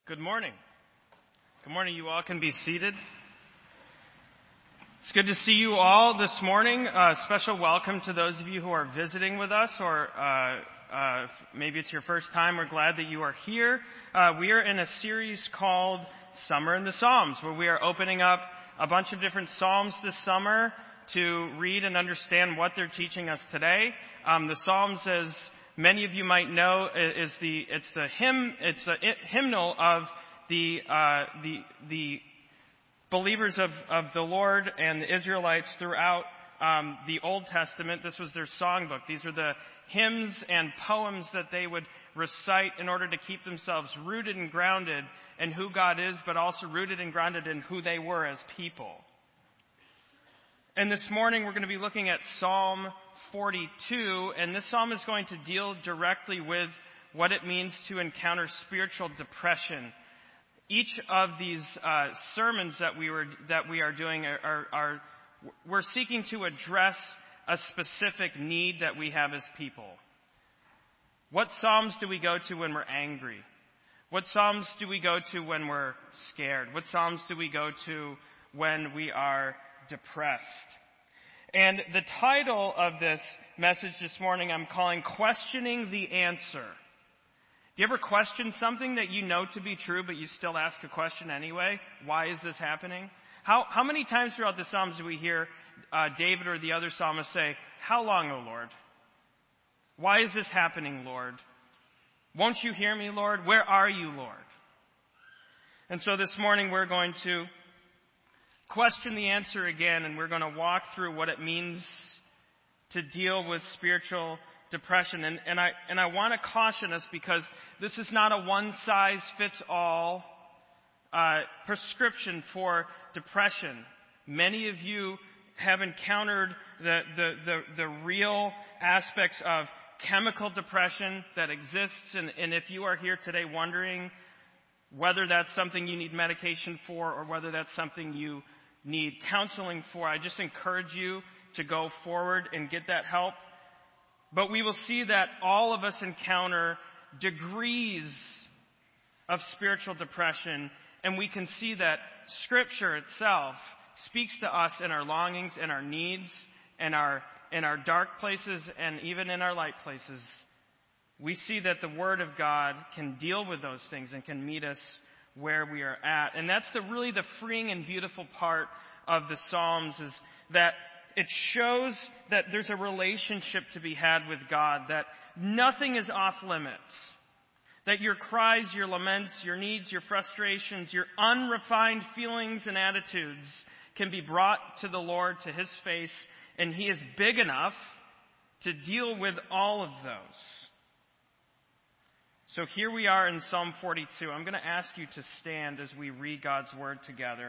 Good morning. Good morning. You all can be seated. It's good to see you all this morning. Special welcome to those of you who are visiting with us, or maybe it's your first time. We're glad that you are here. We are in a series called Summer in the Psalms, where we are opening up a bunch of different psalms this summer to read and understand what they're teaching us today. The Psalms, as many of you might know, it's the hymnal of the believers of the Lord and the Israelites throughout the Old Testament. This was their songbook. These are the hymns and poems that they would recite in order to keep themselves rooted and grounded in who God is, but also rooted and grounded in who they were as people. And this morning we're going to be looking at Psalm 42, and this psalm is going to deal directly with what it means to encounter spiritual depression. Each of these sermons that we are doing we're seeking to address a specific need that we have as people. What psalms do we go to when we're angry? What psalms do we go to when we're scared? What psalms do we go to when we are depressed? And the title of this message this morning I'm calling Questioning the Answer. Do you ever question something that you know to be true, but you still ask a question anyway? Why is this happening? How many times throughout the Psalms do we hear David or the other psalmists say, "How long, O Lord? Why is this happening, Lord? Won't you hear me, Lord? Where are you, Lord?" And so this morning we're going to question the answer again, and we're going to walk through what it means to deal with spiritual depression. And I want to caution us, because this is not a one-size-fits-all prescription for depression. Many of you have encountered the real aspects of chemical depression that exists, and if you are here today wondering whether that's something you need medication for or whether that's something you need counseling for, I just encourage you to go forward and get that help. But we will see that all of us encounter degrees of spiritual depression, and we can see that Scripture itself speaks to us in our longings and our needs and in our dark places and even in our light places. We see that the Word of God can deal with those things and can meet us where we are at. And that's really the freeing and beautiful part of the Psalms, is that it shows that there's a relationship to be had with God, that nothing is off limits, that your cries, your laments, your needs, your frustrations, your unrefined feelings and attitudes can be brought to the Lord, to His face, and He is big enough to deal with all of those. So here we are in Psalm 42. I'm going to ask you to stand as we read God's Word together.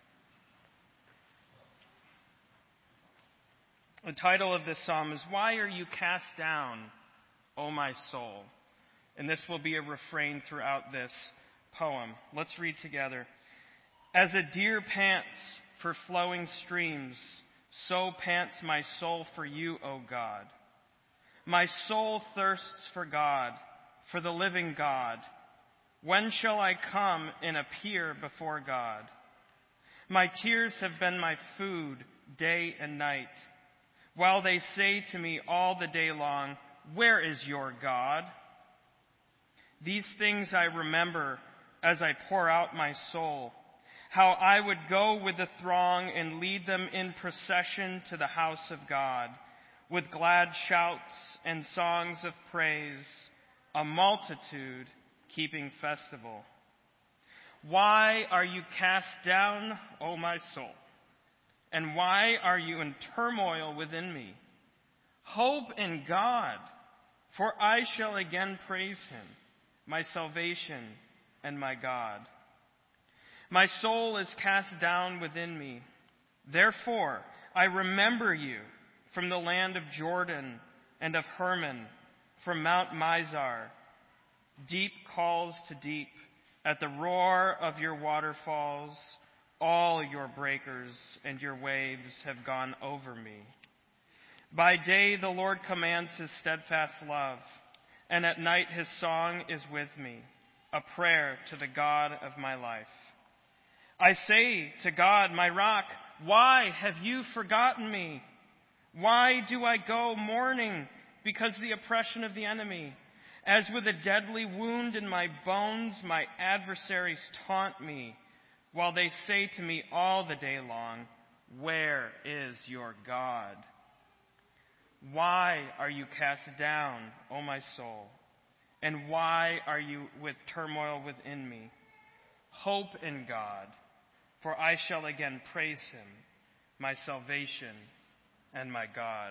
The title of this psalm is, "Why Are You Cast Down, O My Soul?" And this will be a refrain throughout this poem. Let's read together. "As a deer pants for flowing streams, so pants my soul for you, O God. My soul thirsts for God, for the living God. When shall I come and appear before God? My tears have been my food day and night, while they say to me all the day long, 'Where is your God?' These things I remember as I pour out my soul, how I would go with the throng and lead them in procession to the house of God, with glad shouts and songs of praise, a multitude keeping festival. Why are you cast down, O my soul? And why are you in turmoil within me? Hope in God, for I shall again praise Him, my salvation and my God. My soul is cast down within me. Therefore, I remember you from the land of Jordan and of Hermon, from Mount Mizar. Deep calls to deep at the roar of your waterfalls. All your breakers and your waves have gone over me. By day the Lord commands His steadfast love, and at night His song is with me, a prayer to the God of my life. I say to God, my rock, why have you forgotten me? Why do I go mourning because of the oppression of the enemy? As with a deadly wound in my bones, my adversaries taunt me, while they say to me all the day long, where is your God? Why are you cast down, O my soul? And why are you with turmoil within me? Hope in God, for I shall again praise him, my salvation and my God.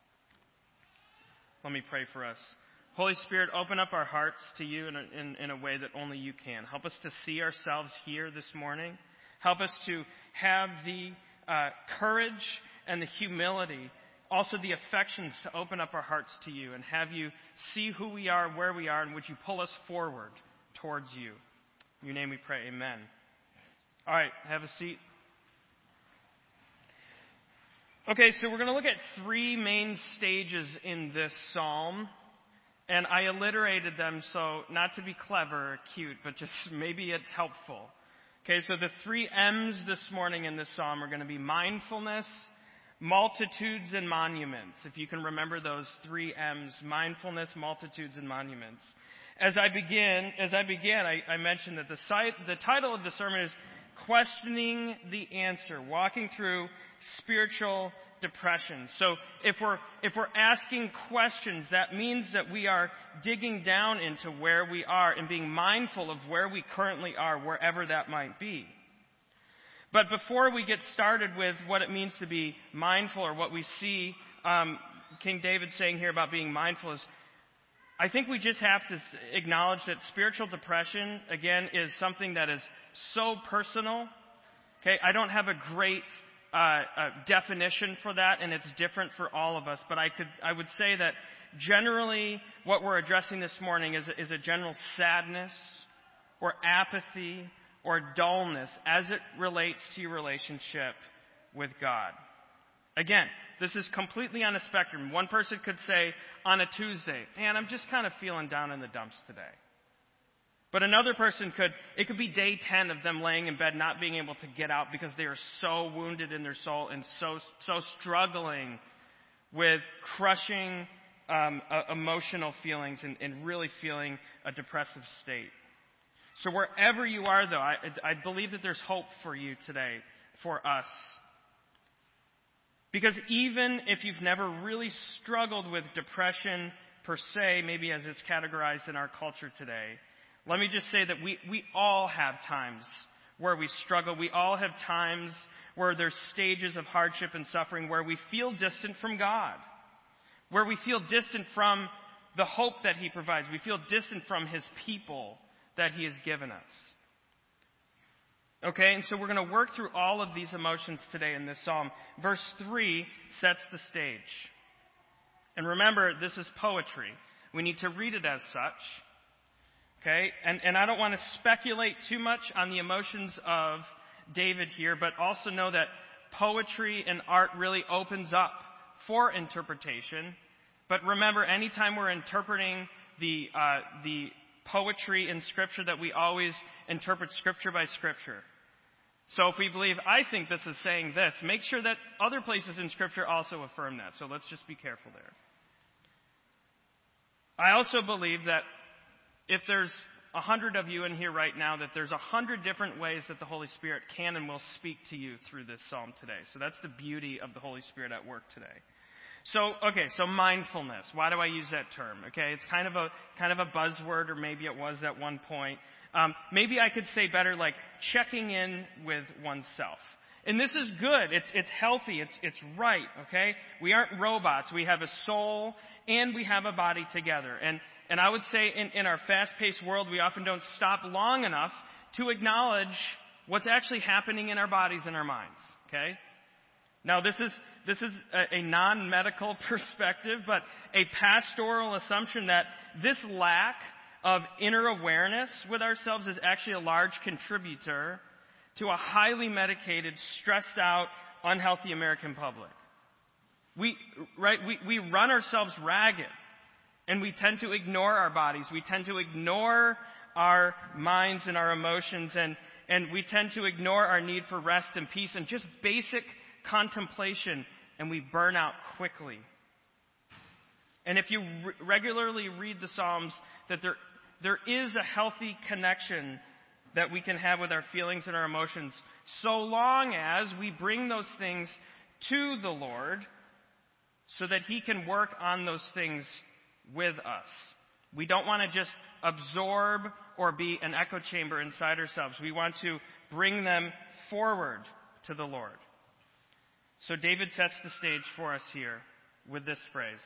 Let me pray for us. Holy Spirit, open up our hearts to you in a way that only you can. Help us to see ourselves here this morning. Help us to have the courage and the humility, also the affections to open up our hearts to you and have you see who we are, where we are, and would you pull us forward towards you. In your name we pray, amen. All right, have a seat. Okay, so we're going to look at three main stages in this psalm. And I alliterated them, so not to be clever or cute, but just maybe it's helpful. Okay, so the three M's this morning in this psalm are going to be mindfulness, multitudes, and monuments. If you can remember those three M's, mindfulness, multitudes, and monuments. As I began, I mentioned that the title of the sermon is Questioning the Answer, walking through spiritual depression. So if we're asking questions, that means that we are digging down into where we are and being mindful of where we currently are, wherever that might be. But before we get started with what it means to be mindful, or what we see King David saying here about being mindful, is I think we just have to acknowledge that spiritual depression, again, is something that is so personal. Okay, I don't have a great definition for that, and it's different for all of us. But I would say that generally what we're addressing this morning is a general sadness or apathy or dullness as it relates to your relationship with God. Again, this is completely on a spectrum. One person could say on a Tuesday, man, I'm just kind of feeling down in the dumps today. But another person it could be day 10 of them laying in bed not being able to get out because they are so wounded in their soul and so struggling with crushing emotional feelings and really feeling a depressive state. So wherever you are, though, I believe that there's hope for you today, for us. Because even if you've never really struggled with depression per se, maybe as it's categorized in our culture today, let me just say that we all have times where we struggle. We all have times where there's stages of hardship and suffering where we feel distant from God, where we feel distant from the hope that he provides. We feel distant from his people that he has given us. Okay, and so we're going to work through all of these emotions today in this psalm. Verse 3 sets the stage. And remember, this is poetry. We need to read it as such. Okay, and I don't want to speculate too much on the emotions of David here, but also know that poetry and art really opens up for interpretation. But remember, anytime we're interpreting the poetry in Scripture, that we always interpret Scripture by Scripture. So if we believe, I think this is saying this, make sure that other places in Scripture also affirm that. So let's just be careful there. I also believe that if there's 100 of you in here right now, that there's 100 different ways that the Holy Spirit can and will speak to you through this psalm today. So that's the beauty of the Holy Spirit at work today. So mindfulness. Why do I use that term? Okay, it's kind of a buzzword, or maybe it was at one point. Maybe I could say better, like checking in with oneself. And this is good. It's healthy. It's right. Okay, we aren't robots. We have a soul and we have a body together. And I would say in our fast-paced world, we often don't stop long enough to acknowledge what's actually happening in our bodies and our minds. Okay? Now, this is a non-medical perspective, but a pastoral assumption that this lack of inner awareness with ourselves is actually a large contributor to a highly medicated, stressed out, unhealthy American public. We run ourselves ragged. And we tend to ignore our bodies. We tend to ignore our minds and our emotions, and we tend to ignore our need for rest and peace and just basic contemplation, and we burn out quickly. And if you regularly read the Psalms, that there is a healthy connection that we can have with our feelings and our emotions, so long as we bring those things to the Lord so that He can work on those things with us. We don't want to just absorb or be an echo chamber inside ourselves. We want to bring them forward to the Lord. So David sets the stage for us here with this phrase.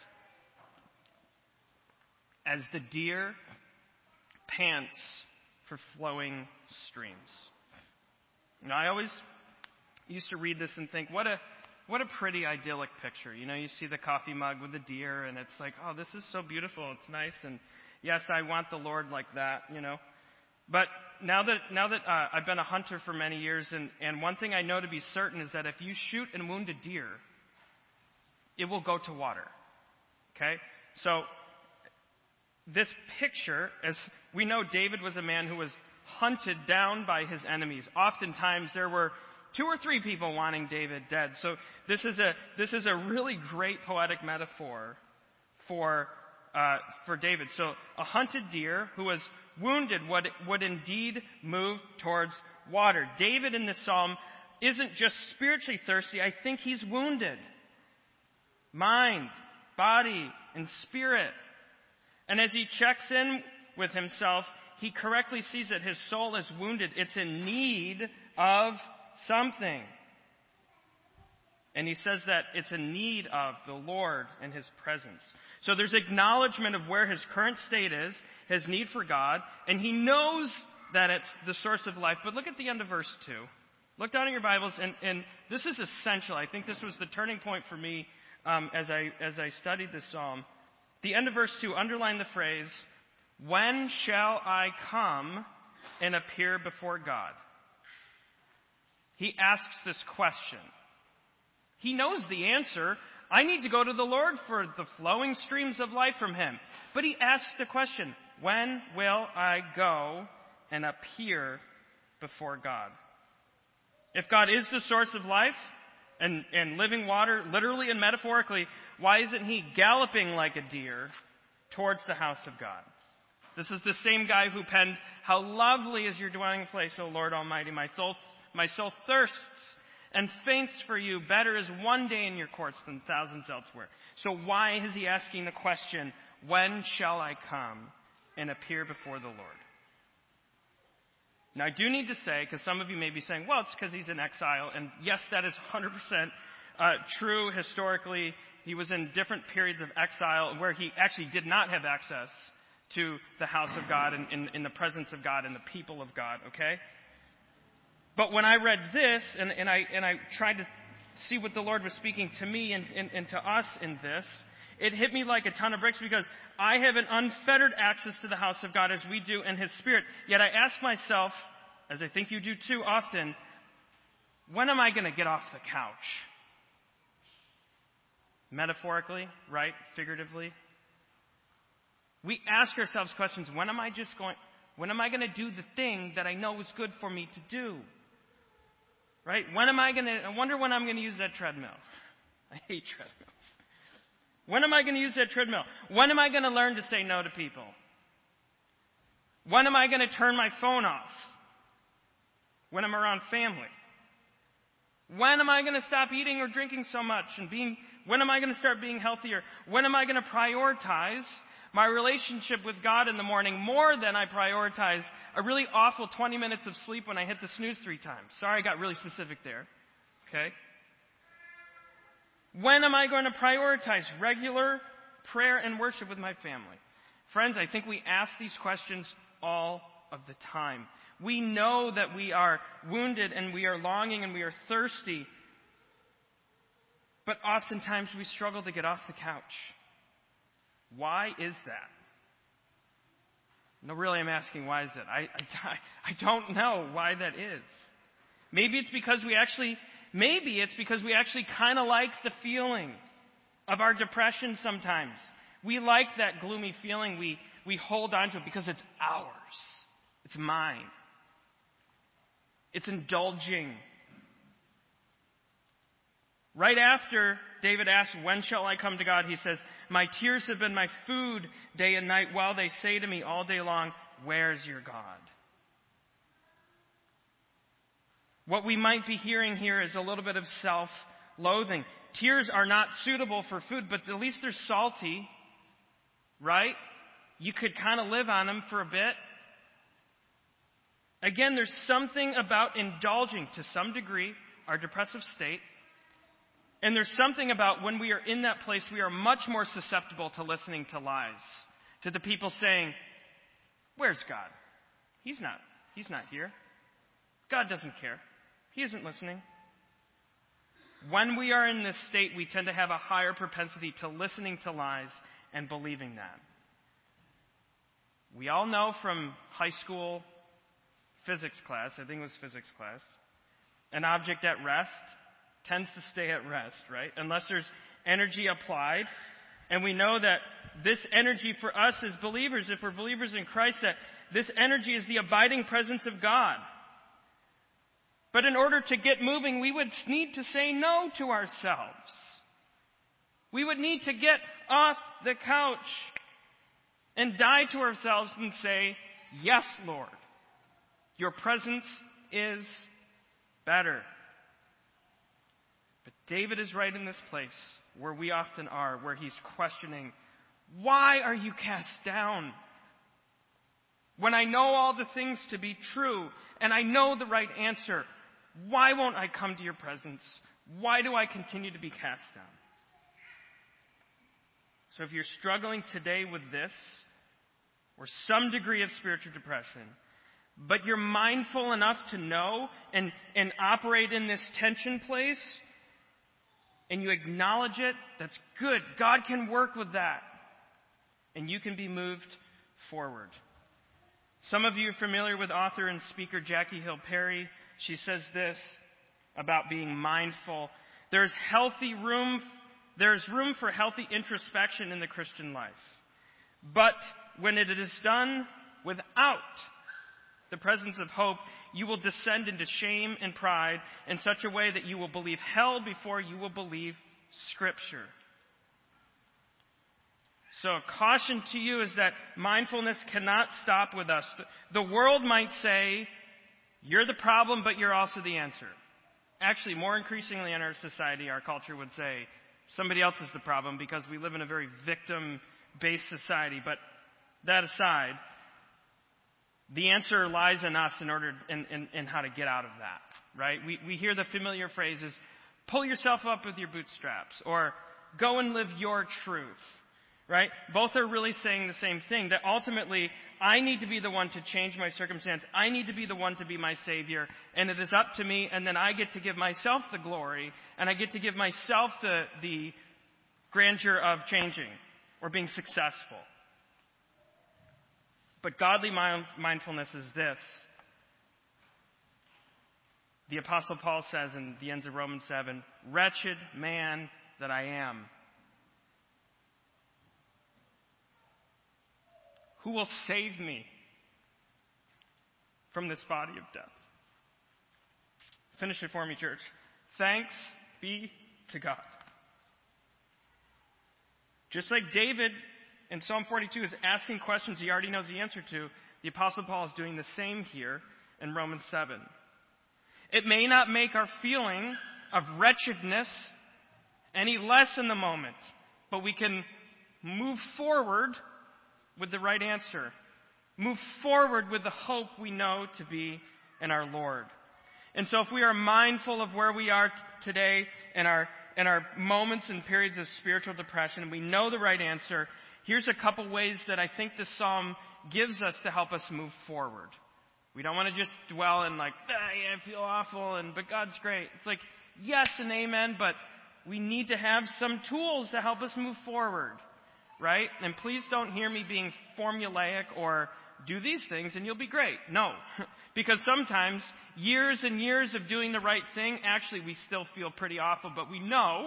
As the deer pants for flowing streams. I always used to read this and think, what a pretty idyllic picture. You see the coffee mug with the deer, and it's like, oh, this is so beautiful. It's nice, and yes, I want the Lord like that. But now that I've been a hunter for many years, and one thing I know to be certain is that if you shoot and wound a deer, it will go to water. Okay, so this picture, as we know, David was a man who was hunted down by his enemies. Oftentimes there were 2 or 3 people wanting David dead. So this is a really great poetic metaphor for David. So a hunted deer who was wounded would indeed move towards water. David in this psalm isn't just spiritually thirsty. I think he's wounded. Mind, body, and spirit. And as he checks in with himself, he correctly sees that his soul is wounded. It's in need of something. And he says that it's in need of the Lord and His presence. So there's acknowledgement of where his current state is, his need for God, and he knows that it's the source of life. But look at the end of verse 2. Look down in your Bibles, and this is essential. I think this was the turning point for me as I studied this psalm. The end of verse 2, underline the phrase, when shall I come and appear before God? He asks this question. He knows the answer. I need to go to the Lord for the flowing streams of life from Him. But he asks the question, when will I go and appear before God? If God is the source of life and living water, literally and metaphorically, why isn't He galloping like a deer towards the house of God? This is the same guy who penned, how lovely is your dwelling place, O Lord Almighty. My soul thirsts and faints for you. Better is one day in your courts than thousands elsewhere. So why is he asking the question, when shall I come and appear before the Lord? Now I do need to say, because some of you may be saying, well, it's because he's in exile. And yes, that is 100% true historically. He was in different periods of exile where he actually did not have access to the house of God and in the presence of God and the people of God, okay? But when I read this and I tried to see what the Lord was speaking to me and to us in this, it hit me like a ton of bricks because I have an unfettered access to the house of God as we do in His Spirit. Yet I ask myself, as I think you do too often, when am I going to get off the couch? Metaphorically, right? Figuratively. We ask ourselves questions, when am I going to do the thing that I know is good for me to do? Right? I wonder when I'm going to use that treadmill. I hate treadmills. When am I going to use that treadmill? When am I going to learn to say no to people? When am I going to turn my phone off? When I'm around family? When am I going to stop eating or drinking so much when am I going to start being healthier? When am I going to prioritize my relationship with God in the morning more than I prioritize a really awful 20 minutes of sleep when I hit the snooze 3 times? Sorry, I got really specific there. Okay? When am I going to prioritize regular prayer and worship with my family? Friends, I think we ask these questions all of the time. We know that we are wounded and we are longing and we are thirsty. But oftentimes we struggle to get off the couch. Why is that? No, really, I'm asking, why is that? I don't know why that is. Maybe it's because we actually kind of like the feeling of our depression sometimes. We like that gloomy feeling. We hold on to it because it's ours. It's mine. It's indulging. Right after David asks, when shall I come to God? He says, my tears have been my food day and night while they say to me all day long, where's your God? What we might be hearing here is a little bit of self-loathing. Tears are not suitable for food, but at least they're salty, right? You could kind of live on them for a bit. Again, there's something about indulging, to some degree, our depressive state. And there's something about when we are in that place, we are much more susceptible to listening to lies. To the people saying, where's God? He's not here. God doesn't care. He isn't listening. When we are in this state, we tend to have a higher propensity to listening to lies and believing that. We all know from high school physics class, I think it was physics class, an object at rest tends to stay at rest, right? Unless there's energy applied. And we know that this energy for us as believers, if we're believers in Christ, that this energy is the abiding presence of God. But in order to get moving, we would need to say no to ourselves. We would need to get off the couch and die to ourselves and say, yes, Lord, your presence is better. But David is right in this place where we often are, where he's questioning, why are you cast down? When I know all the things to be true and I know the right answer, why won't I come to your presence? Why do I continue to be cast down? So if you're struggling today with this, or some degree of spiritual depression, but you're mindful enough to know and operate in this tension place, and you acknowledge it, that's good. God can work with that. And you can be moved forward. Some of you are familiar with author and speaker Jackie Hill Perry. She says this about being mindful. There's room for healthy introspection in the Christian life. But when it is done without the presence of hope, you will descend into shame and pride in such a way that you will believe hell before you will believe Scripture. So a caution to you is that mindfulness cannot stop with us. The world might say, you're the problem, but you're also the answer. Actually, more increasingly in our society, our culture would say, somebody else is the problem because we live in a very victim-based society. But that aside, the answer lies in us in how to get out of that, right? We hear the familiar phrases, pull yourself up with your bootstraps, or go and live your truth, right? Both are really saying the same thing, that ultimately, I need to be the one to change my circumstance. I need to be the one to be my Savior, and it is up to me, and then I get to give myself the glory, and I get to give myself the grandeur of changing or being successful. But godly mindfulness is this. The Apostle Paul says in the ends of Romans 7, wretched man that I am. Who will save me from this body of death? Finish it for me, church. Thanks be to God. Just like David in Psalm 42 is asking questions he already knows the answer to, the Apostle Paul is doing the same here in Romans 7. It may not make our feeling of wretchedness any less in the moment, but we can move forward with the right answer. Move forward with the hope we know to be in our Lord. And so if we are mindful of where we are today in our moments and periods of spiritual depression, and we know the right answer, here's a couple ways that I think the psalm gives us to help us move forward. We don't want to just dwell in like, I feel awful, but God's great. It's like, yes and amen, but we need to have some tools to help us move forward, right? And please don't hear me being formulaic or do these things and you'll be great. No, because sometimes years and years of doing the right thing, actually we still feel pretty awful, but we know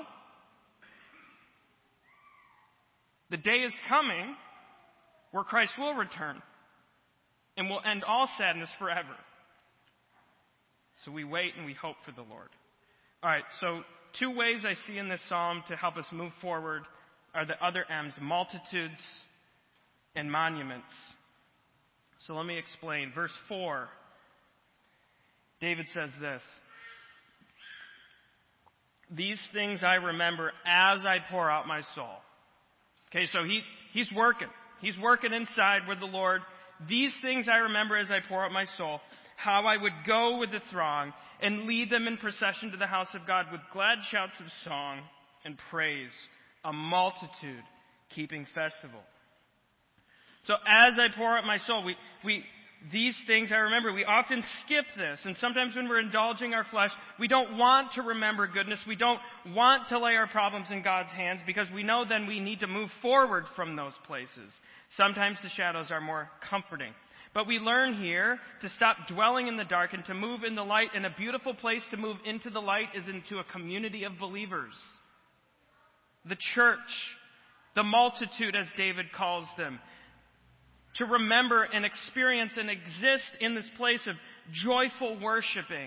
the day is coming where Christ will return. and will end all sadness forever. So we wait and we hope for the Lord. All right, so two ways I see in this psalm to help us move forward are the other M's, multitudes and monuments. So let me explain. Verse 4, David says this: "These things I remember as I pour out my soul." Okay, so he's working. He's working inside with the Lord. "These things I remember as I pour out my soul, how I would go with the throng and lead them in procession to the house of God with glad shouts of song and praise, a multitude keeping festival." So as I pour out my soul, these things I remember. We often skip this, and sometimes when we're indulging our flesh, we don't want to remember goodness. We don't want to lay our problems in God's hands because we know then we need to move forward from those places. Sometimes the shadows are more comforting. But we learn here to stop dwelling in the dark and to move in the light, and a beautiful place to move into the light is into a community of believers. The church, the multitude as David calls them. To remember and experience and exist in this place of joyful worshiping.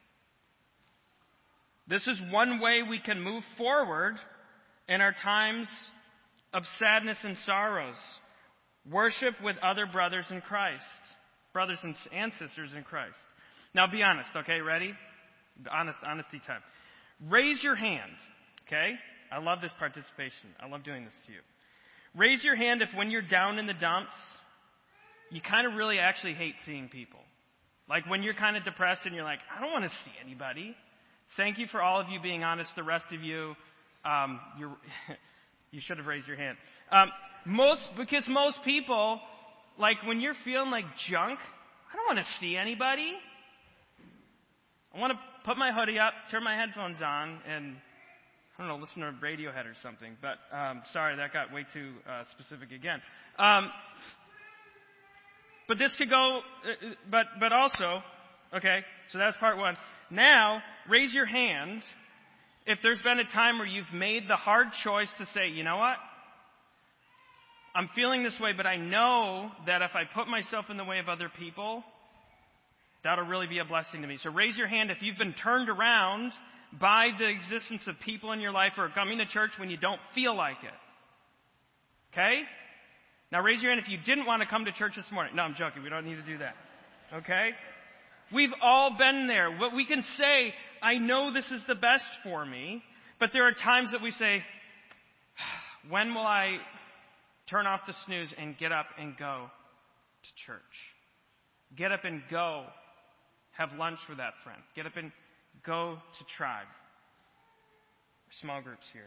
This is one way we can move forward in our times of sadness and sorrows. Worship with other brothers in Christ. Brothers and sisters in Christ. Now be honest, okay? Ready? Honesty time. Raise your hand, okay? I love this participation. I love doing this to you. Raise your hand if when you're down in the dumps, you kind of really actually hate seeing people. Like when you're kind of depressed and you're like, I don't want to see anybody. Thank you for all of you being honest. The rest of you, you should have raised your hand. Because most people, like when you're feeling like junk, I don't want to see anybody. I want to put my hoodie up, turn my headphones on, and I don't know, listen to Radiohead or something. But sorry, that got way too specific again. But this could go, but also, okay, so that's part one. Now, raise your hand if there's been a time where you've made the hard choice to say, you know what? I'm feeling this way, but I know that if I put myself in the way of other people, that'll really be a blessing to me. So raise your hand if you've been turned around by the existence of people in your life or coming to church when you don't feel like it. Okay? Now raise your hand if you didn't want to come to church this morning. No, I'm joking. We don't need to do that. Okay? We've all been there. What we can say, I know this is the best for me, but there are times that we say, when will I turn off the snooze and get up and go to church? Get up and go have lunch with that friend. Get up and go to tribe. Small groups here.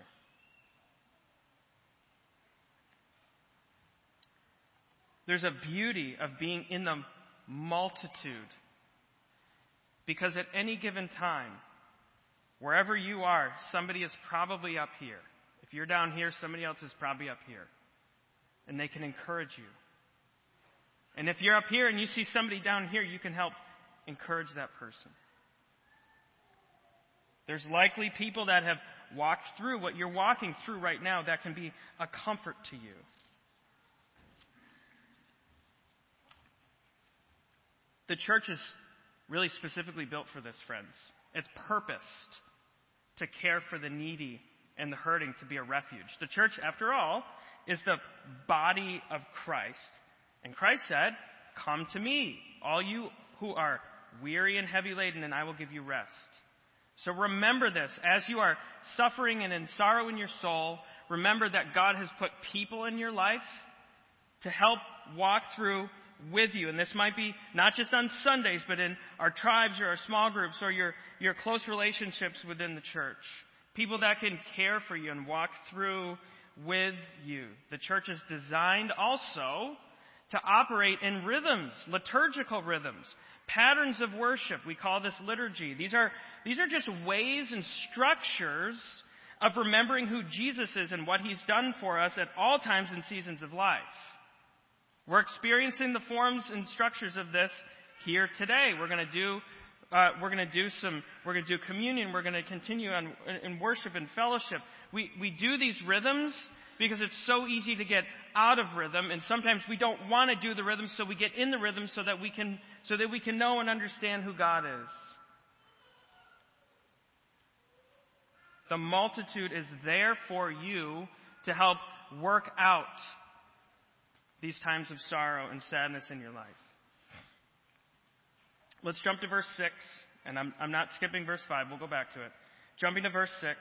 There's a beauty of being in the multitude. Because at any given time, wherever you are, somebody is probably up here. If you're down here, somebody else is probably up here. And they can encourage you. And if you're up here and you see somebody down here, you can help encourage that person. There's likely people that have walked through what you're walking through right now that can be a comfort to you. The church is really specifically built for this, friends. It's purposed to care for the needy and the hurting, to be a refuge. The church, after all, is the body of Christ. And Christ said, "Come to me, all you who are weary and heavy laden, and I will give you rest." So remember this. As you are suffering and in sorrow in your soul, remember that God has put people in your life to help walk through with you. And this might be not just on Sundays, but in our tribes or our small groups or your close relationships within the church. People that can care for you and walk through with you. The church is designed also to operate in rhythms, liturgical rhythms, patterns of worship. We call this liturgy. These are just ways and structures of remembering who Jesus is and what He's done for us at all times and seasons of life. We're experiencing the forms and structures of this here today. We're going to do communion. We're going to continue in worship and fellowship. We do these rhythms because it's so easy to get out of rhythm, and sometimes we don't want to do the rhythm, so we get in the rhythm so that we can know and understand who God is. The multitude is there for you to help work out these times of sorrow and sadness in your life. Let's jump to verse 6, and I'm not skipping verse 5. We'll go back to it. Jumping to verse 6.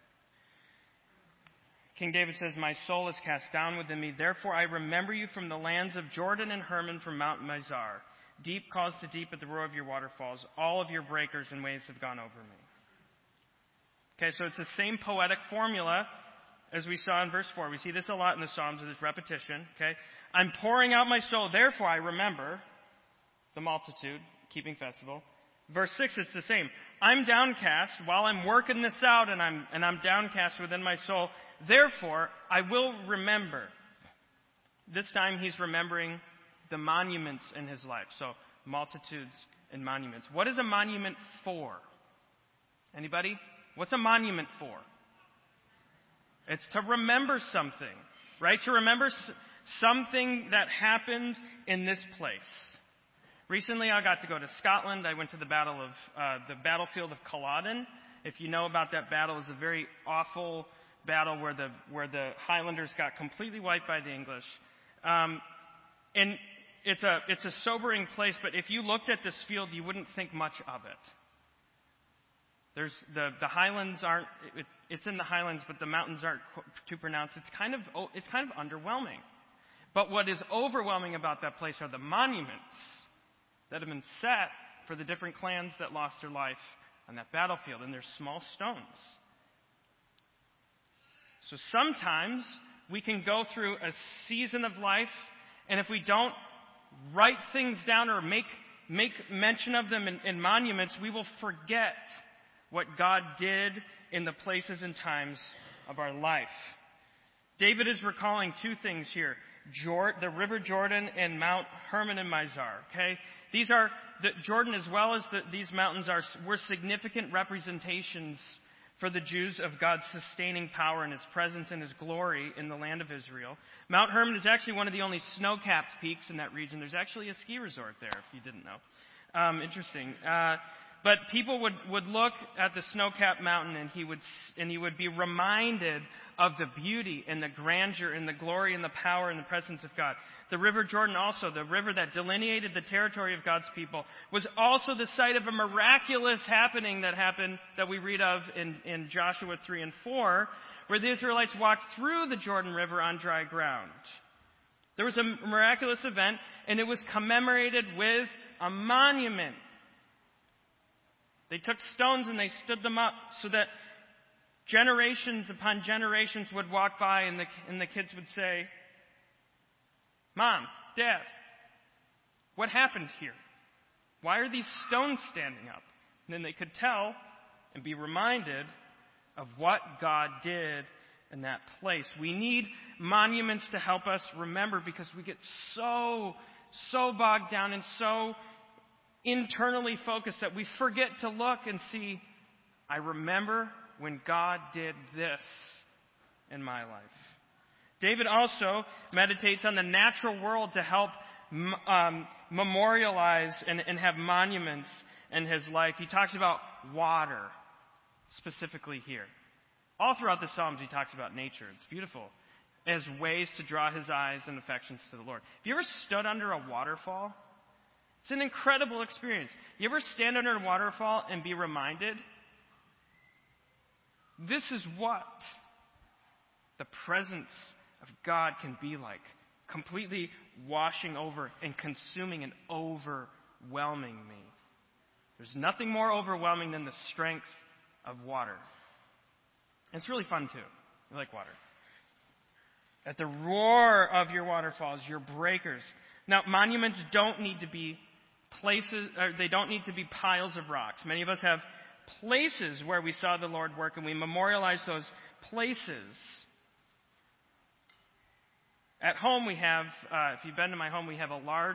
King David says, "My soul is cast down within me. Therefore I remember you from the lands of Jordan and Hermon, from Mount Mizar. Deep calls to deep at the roar of your waterfalls. All of your breakers and waves have gone over me." Okay, so it's the same poetic formula as we saw in verse 4. We see this a lot in the Psalms, this repetition. Okay, I'm pouring out my soul. Therefore I remember the multitude, keeping festival. Verse 6, it's the same. I'm downcast while I'm working this out, and I'm downcast within my soul. Therefore, I will remember. This time he's remembering the monuments in his life. So, multitudes and monuments. What is a monument for? Anybody? What's a monument for? It's to remember something, right? To remember something that happened in this place. Recently, I got to go to Scotland. I went to the battlefield of Culloden. If you know about that battle, it was a very awful battle where the Highlanders got completely wiped by the English. And it's a sobering place, but if you looked at this field, you wouldn't think much of it. There's the Highlands aren't. It's in the Highlands, but the mountains aren't too pronounced. It's kind of underwhelming. But what is overwhelming about that place are the monuments that have been set for the different clans that lost their life on that battlefield, and they're small stones. So sometimes we can go through a season of life, and if we don't write things down or make mention of them in monuments, we will forget what God did in the places and times of our life. David is recalling two things here. The River Jordan and Mount Hermon and Mizar. Okay? These are, Jordan as well as these mountains were significant representations for the Jews of God's sustaining power and His presence and His glory in the land of Israel. Mount Hermon is actually one of the only snow-capped peaks in that region. There's actually a ski resort there, if you didn't know. Interesting. But people would look at the snow-capped mountain, and he would be reminded of the beauty and the grandeur and the glory and the power and the presence of God. The River Jordan also, the river that delineated the territory of God's people, was also the site of a miraculous happening that we read of in Joshua 3 and 4, where the Israelites walked through the Jordan River on dry ground. There was a miraculous event, and it was commemorated with a monument. They took stones and they stood them up so that generations upon generations would walk by, and the kids would say, "Mom, Dad, what happened here? Why are these stones standing up?" And then they could tell and be reminded of what God did in that place. We need monuments to help us remember, because we get so bogged down and so internally focused that we forget to look and see, I remember when God did this in my life. David also meditates on the natural world to help memorialize and have monuments in his life. He talks about water, specifically here. All throughout the Psalms, he talks about nature. It's beautiful. As ways to draw his eyes and affections to the Lord. Have you ever stood under a waterfall? It's an incredible experience. You ever stand under a waterfall and be reminded, this is what the presence of God can be like, completely washing over and consuming and overwhelming me. There's nothing more overwhelming than the strength of water. And it's really fun too. I like water. At the roar of your waterfalls, your breakers. Now, monuments don't need to be places, or they don't need to be piles of rocks. Many of us have places where we saw the Lord work, and we memorialize those places. At home we have, if you've been to my home, we have a large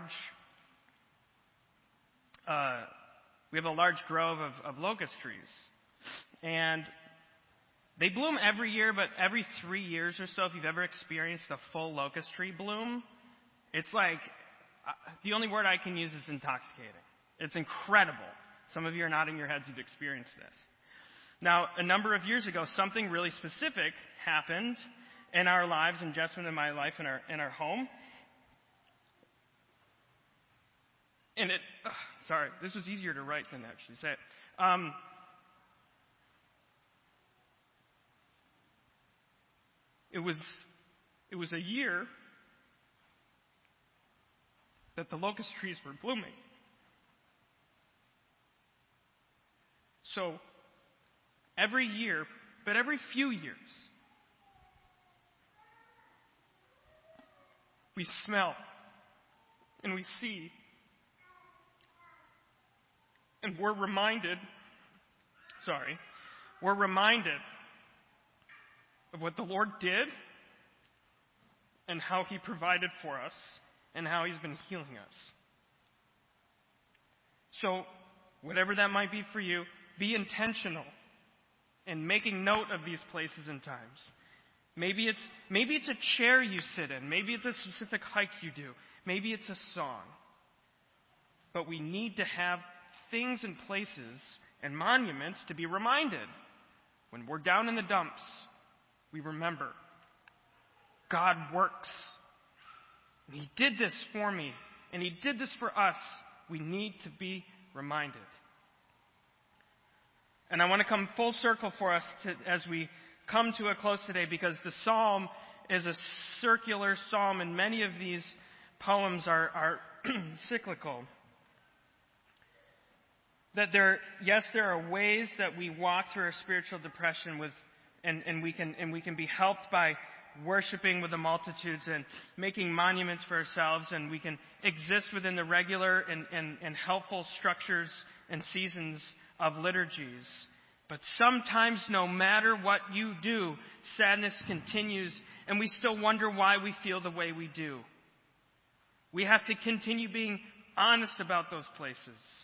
grove of locust trees. And They bloom every year, but every 3 years or so, if you've ever experienced a full locust tree bloom, it's like, the only word I can use is intoxicating. It's incredible. Some of you are nodding your heads, you've experienced this. Now, a number of years ago, something really specific happened in our lives, in Jessamine and my life, in our home. And sorry, this was easier to write than to actually say it. It was a year that the locust trees were blooming. So, every year, but every few years, we smell and we see, and we're reminded of what the Lord did and how He provided for us and how He's been healing us. So, whatever that might be for you, be intentional in making note of these places and times. Maybe it's a chair you sit in. Maybe it's a specific hike you do. Maybe it's a song. But we need to have things and places and monuments to be reminded. When we're down in the dumps, we remember God works. And He did this for me, and He did this for us. We need to be reminded. And I want to come full circle for us as we come to a close today, because the psalm is a circular psalm, and many of these poems are cyclical. That there are ways that we walk through our spiritual depression with, and we can be helped by worshiping with the multitudes and making monuments for ourselves, and we can exist within the regular and helpful structures and seasons of liturgies. But sometimes, no matter what you do, sadness continues, and we still wonder why we feel the way we do. We have to continue being honest about those places.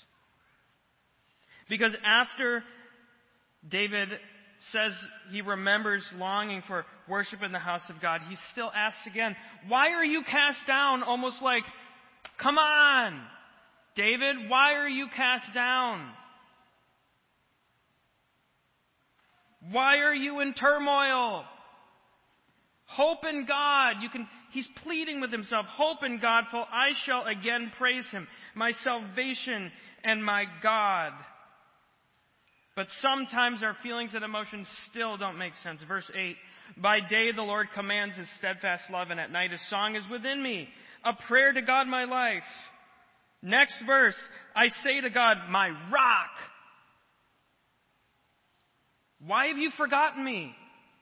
Because after David says he remembers longing for worship in the house of God, he still asks again, why are you cast down? Almost like, come on, David, why are you cast down? Why are you in turmoil? Hope in God. He's pleading with himself. Hope in God, for I shall again praise Him, my salvation and my God. But sometimes our feelings and emotions still don't make sense. Verse 8, by day the Lord commands His steadfast love, and at night His song is within me, a prayer to God my life. Next verse, I say to God, my rock. Why have you forgotten me?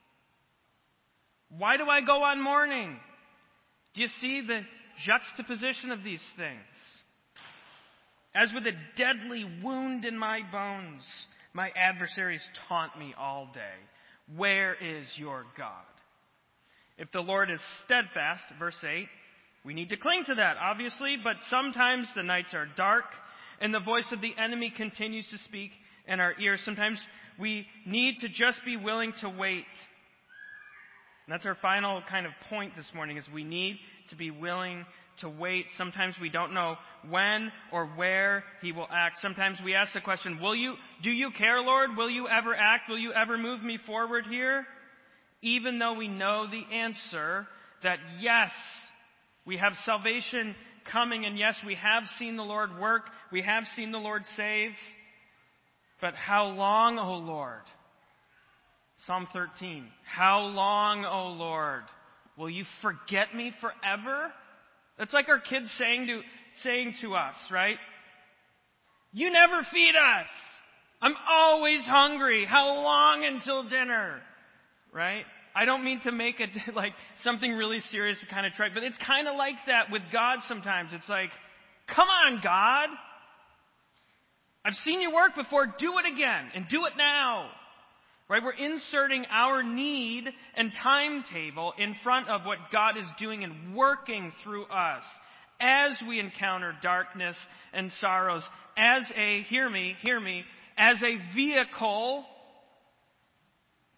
Why do I go on mourning? Do you see the juxtaposition of these things? As with a deadly wound in my bones, my adversaries taunt me all day. Where is your God? If the Lord is steadfast, verse 8, we need to cling to that, obviously, but sometimes the nights are dark and the voice of the enemy continues to speak in our ears. Sometimes we need to just be willing to wait. And that's our final kind of point this morning, is we need to be willing to wait. Sometimes we don't know when or where He will act. Sometimes we ask the question, do you care, Lord? Will you ever act? Will you ever move me forward here? Even though we know the answer that yes, we have salvation coming, and yes, we have seen the Lord work. We have seen the Lord save. But how long, O Lord? Psalm 13. How long, O Lord? Will you forget me forever? That's like our kids saying to us, right? You never feed us. I'm always hungry. How long until dinner? Right? I don't mean to make it like something really serious to kind of try, but it's kind of like that with God sometimes. It's like, come on, God. I've seen you work before. Do it again, and do it now. Right? We're inserting our need and timetable in front of what God is doing and working through us as we encounter darkness and sorrows, as a, hear me, as a vehicle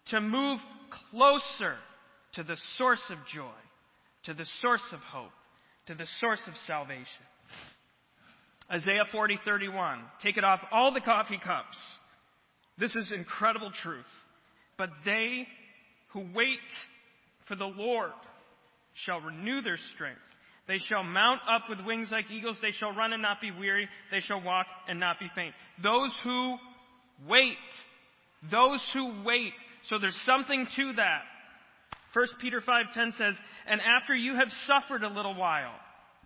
to move closer to the source of joy, to the source of hope, to the source of salvation. Isaiah 40:31. Take it off all the coffee cups. This is incredible truth. But they who wait for the Lord shall renew their strength. They shall mount up with wings like eagles. They shall run and not be weary. They shall walk and not be faint. Those who wait. Those who wait. So there's something to that. 1 Peter 5:10 says, and after you have suffered a little while,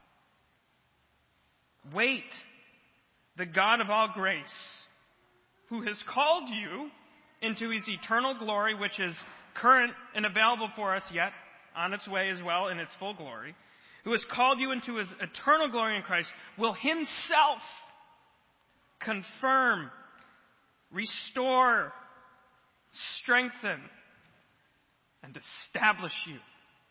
wait, the God of all grace, who has called you into his eternal glory, which is current and available for us yet, on its way as well in its full glory, who has called you into his eternal glory in Christ, will himself confirm, restore, strengthen, and establish you.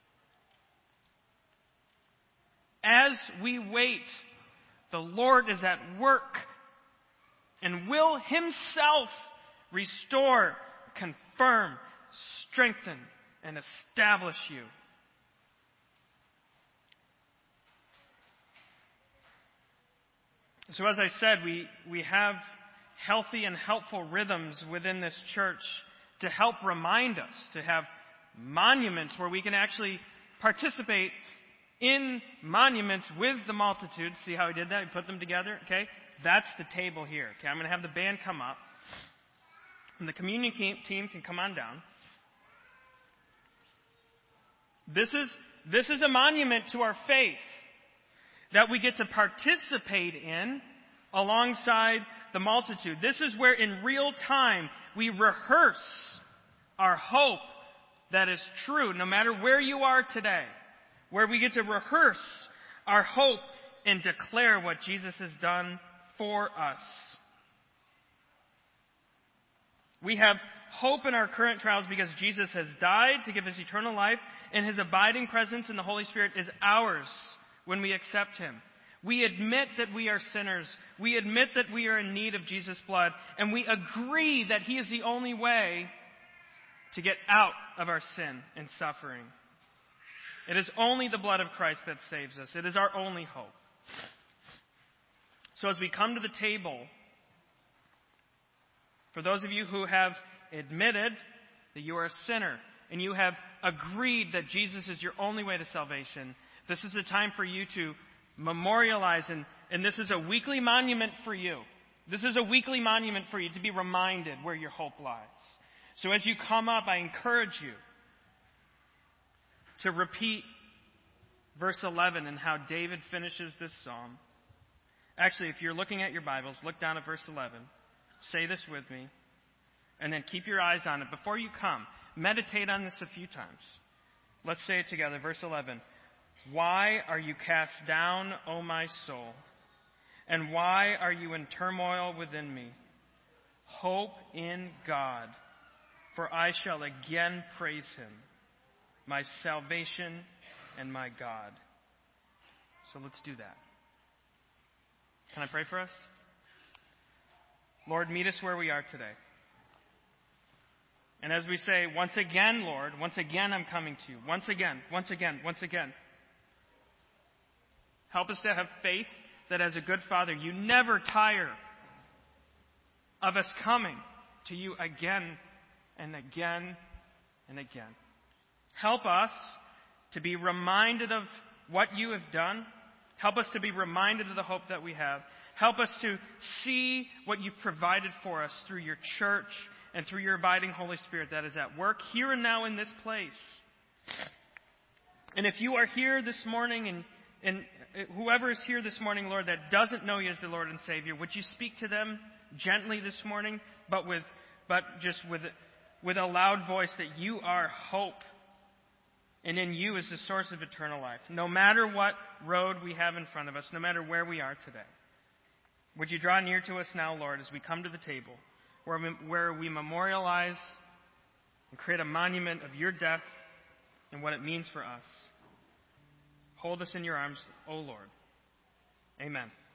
As we wait, the Lord is at work and will himself restore, confirm, strengthen, and establish you. So as I said, we have healthy and helpful rhythms within this church to help remind us, to have monuments where we can actually participate in monuments with the multitude. See how he did that? He put them together, okay? That's the table here, okay? I'm going to have the band come up. And the communion team can come on down. This is a monument to our faith that we get to participate in alongside the multitude. This is where in real time we rehearse our hope that is true, no matter where you are today. Where we get to rehearse our hope and declare what Jesus has done for us. We have hope in our current trials because Jesus has died to give us eternal life, and his abiding presence in the Holy Spirit is ours when we accept him. We admit that we are sinners. We admit that we are in need of Jesus' blood, and we agree that he is the only way to get out of our sin and suffering. It is only the blood of Christ that saves us. It is our only hope. So as we come to the table, for those of you who have admitted that you are a sinner and you have agreed that Jesus is your only way to salvation, this is a time for you to memorialize, and this is a weekly monument for you. This is a weekly monument for you to be reminded where your hope lies. So as you come up, I encourage you to repeat verse 11 and how David finishes this psalm. Actually, if you're looking at your Bibles, look down at verse 11. Say this with me. And then keep your eyes on it. Before you come, meditate on this a few times. Let's say it together. Verse 11. Why are you cast down, O my soul? And why are you in turmoil within me? Hope in God, for I shall again praise him, my salvation and my God. So let's do that. Can I pray for us? Lord, meet us where we are today. And as we say, once again, Lord, once again I'm coming to you. Once again, once again, once again. Help us to have faith that as a good Father, you never tire of us coming to you again and again and again. Help us to be reminded of what you have done. Help us to be reminded of the hope that we have. Help us to see what you've provided for us through your church and through your abiding Holy Spirit that is at work here and now in this place. And if you are here this morning and whoever is here this morning, Lord, that doesn't know you as the Lord and Savior, would you speak to them gently this morning, but just with a loud voice that you are hope, and in you is the source of eternal life. No matter what road we have in front of us, no matter where we are today, would you draw near to us now, Lord, as we come to the table, where we memorialize and create a monument of your death and what it means for us. Hold us in your arms, O Lord. Amen.